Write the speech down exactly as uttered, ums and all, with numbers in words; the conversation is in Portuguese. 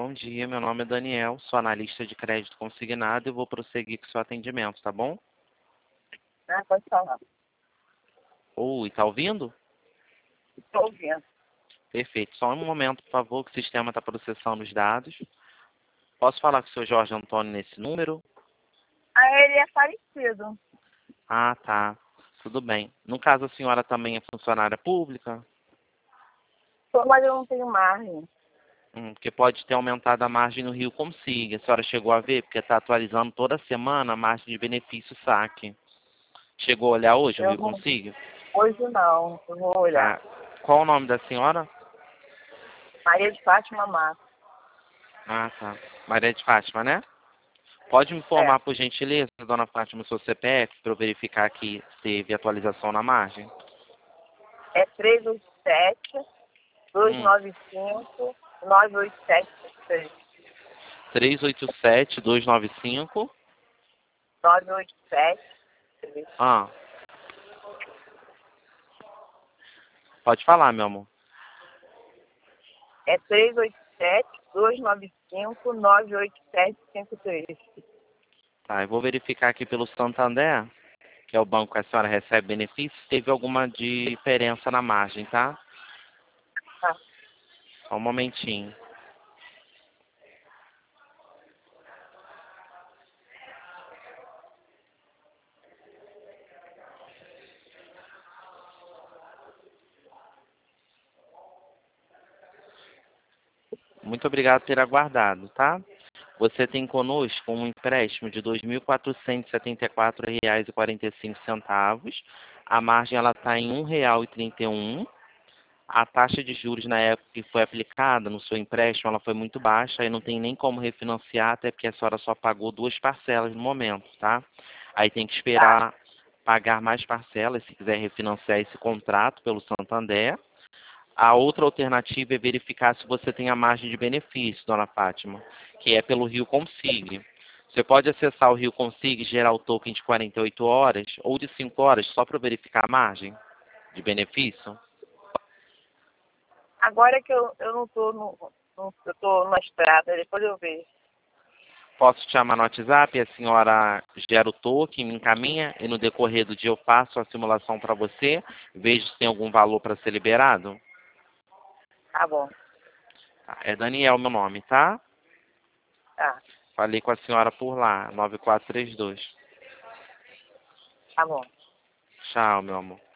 bom dia. Meu nome é Daniel, sou analista de crédito consignado e vou prosseguir com o seu atendimento, tá bom? Ah, pode falar. Oi, tá ouvindo? Estou ouvindo. Perfeito. Só um momento, por favor, que o sistema está processando os dados. Posso falar com o seu Jorge Antônio nesse número? Ah, ele é falecido. Ah, tá. Tudo bem. No caso, a senhora também é funcionária pública? Sou, mas eu não tenho margem. Hum, porque pode ter aumentado a margem no Rio Consig. A senhora chegou a ver? Porque está atualizando toda semana a margem de benefício saque. Chegou a olhar hoje o Eu Rio não, Consig? hoje não, eu vou olhar. Tá. Qual o nome da senhora? Maria de Fátima Massa. Ah, tá. Maria de Fátima, né? Pode me É, informar, por gentileza, dona Fátima, o seu C P F, para eu verificar aqui se teve atualização na margem? é três oito sete, dois Hum. nove cinco, nove oito sete três. três oito sete, dois nove cinco. nove oito sete três. Ah, pode falar, meu amor. É três oito sete, dois nove cinco, nove oito sete cinco três. Tá, eu vou verificar aqui pelo Santander, que é o banco que a senhora recebe benefícios, se teve alguma diferença na margem, tá? Tá. Só um momentinho. Muito obrigado por ter aguardado, tá? Você tem conosco um empréstimo de dois mil quatrocentos e setenta e quatro reais e quarenta e cinco centavos. A margem ela está em um real e trinta e um. A taxa de juros na época que foi aplicada no seu empréstimo ela foi muito baixa e não tem nem como refinanciar, até porque a senhora só pagou duas parcelas no momento, tá? Aí tem que Tá. esperar pagar mais parcelas se quiser refinanciar esse contrato pelo Santander. A outra alternativa é verificar se você tem a margem de benefício, dona Fátima, que é pelo Rio Consig. Você pode acessar o Rio Consig e gerar o token de quarenta e oito horas ou de cinco horas só para verificar a margem de benefício? Agora que eu, eu não estou no, no, eu tô na estrada, depois eu vejo. Posso te chamar no WhatsApp e a senhora gera o token, me encaminha e no decorrer do dia eu faço a simulação para você, vejo se tem algum valor para ser liberado? Tá bom. Tá, é Daniel meu nome, tá? Tá. Falei com a senhora por lá, nove quatro três dois. Tá bom. Tchau, meu amor.